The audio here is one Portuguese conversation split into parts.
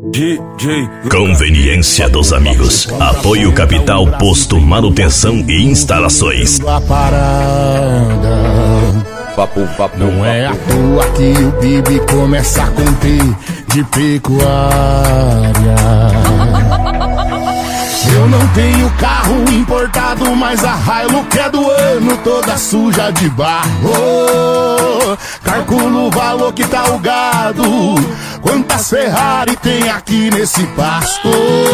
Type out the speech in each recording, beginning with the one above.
Conveniência dos amigos. Apoio Capital Posto Manutenção e Instalações. Não é à toa que o Bibi começa a conter de pecuária. Eu não tenho carro importado, mas a Hilux é do ano, toda suja de barro. Calculo o valor que tá o gado, quantas Ferrari tem aqui nesse pasto.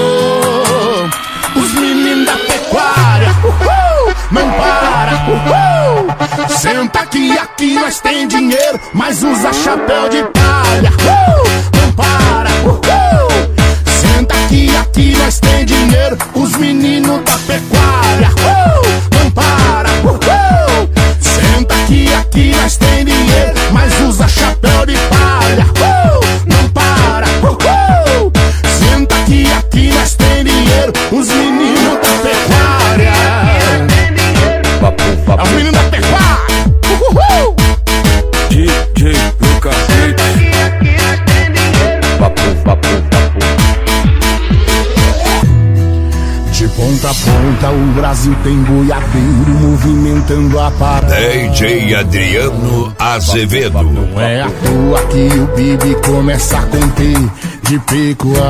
Os meninos da pecuária, não para, senta aqui nós tem dinheiro, mas usa chapéu de palha. Não para, senta aqui nós tem dinheiro, os meninos da pecuária. Não para, senta aqui nós tem dinheiro, mas usa chapéu de palha. Não para, senta aqui nós tem dinheiro, os meninos da pecuária. É os meninos da pecuária. DJ Lucas. De ponta a ponta o Brasil tem boiadeiro movimentando a parada. DJ Adriano Azevedo. Não é à toa que o Bibi começa a conter de pecuária.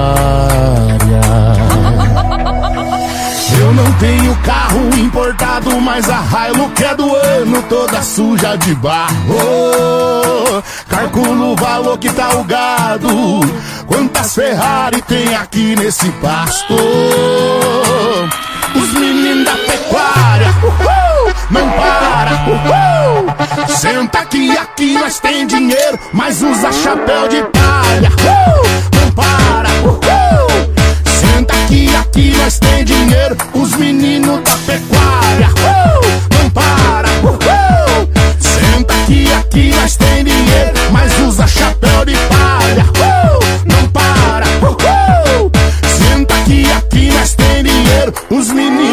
Eu não tenho carro importado, mas a Hilux é do ano, toda suja de barro. Calculo o valor que tá o gado, quantas Ferrari tem aqui nesse pasto. Os meninos da pecuária, não para, senta aqui nós tem dinheiro, mas usa chapéu de palha. Não para, senta aqui nós tem dinheiro, os meninos da pecuária. Não para, senta aqui nós tem dinheiro, mas usa chapéu de palha. Não para, senta aqui nós tem dinheiro, os meninos